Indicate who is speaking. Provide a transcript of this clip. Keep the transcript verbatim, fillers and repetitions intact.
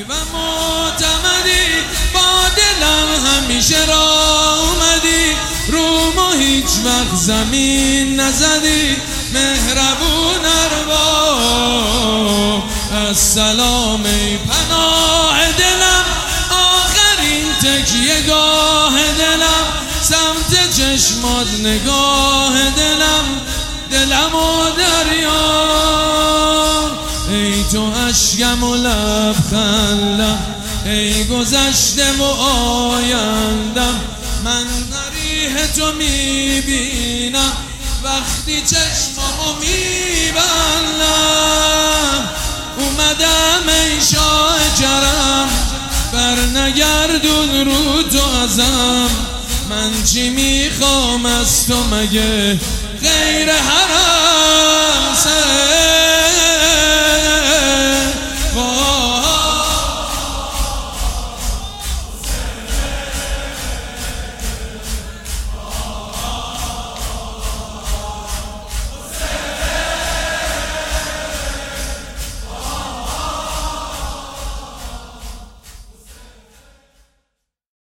Speaker 1: و معتمدی، با دلم همیشه راه اومدی، رومو هیچ وقت زمین نزدی، مهربون ارباب السلام ای پناه دلم، آخرین تکیه گاه دلم، سمت چشمات نگاه دلم، دلم و دریا، ای تو اشکم و لبخندم، ای گذشته و آیندم، من ریح تو میبینم وقتی چشمامو میبندم، اومدم ای شاه کرم، بر نگردون رو تو ازم، من چی میخوام از تو مگه غیر حرم؟